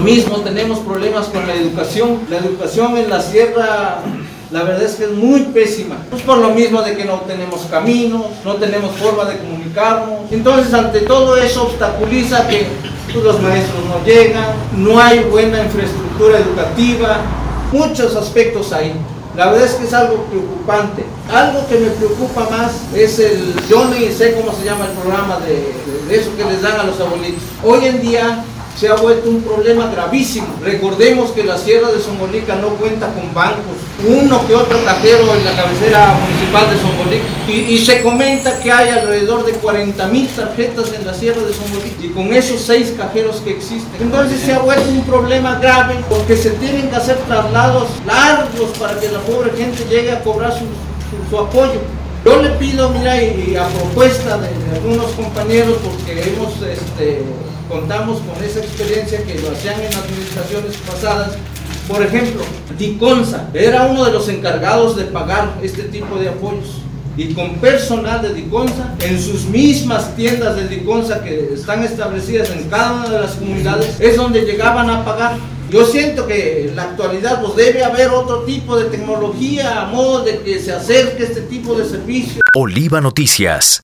mismo tenemos problemas con la educación. La educación en la sierra, la verdad es que es muy pésima. Pues por lo mismo de que no tenemos caminos, no tenemos forma de comunicarnos. Entonces, ante todo eso obstaculiza que los maestros no llegan, no hay buena infraestructura educativa, muchos aspectos ahí. La verdad es que es algo preocupante. Algo que me preocupa más es yo ni sé cómo se llama el programa de eso que les dan a los abuelitos. Hoy en día se ha vuelto un problema gravísimo. Recordemos que la Sierra de Zongolica no cuenta con bancos, uno que otro cajero en la cabecera municipal de Zongolica, y se comenta que hay alrededor de 40,000 tarjetas en la Sierra de Zongolica, y con esos 6 cajeros que existen. Entonces se ha vuelto un problema grave, porque se tienen que hacer traslados largos para que la pobre gente llegue a cobrar su apoyo. Yo le pido, mira, y a propuesta de algunos compañeros, porque contamos con esa experiencia que lo hacían en administraciones pasadas. Por ejemplo, Diconsa era uno de los encargados de pagar este tipo de apoyos, y con personal de Diconsa, en sus mismas tiendas de Diconsa que están establecidas en cada una de las comunidades, es donde llegaban a pagar. Yo siento que en la actualidad pues debe haber otro tipo de tecnología a modo de que se acerque este tipo de servicio. Oliva Noticias.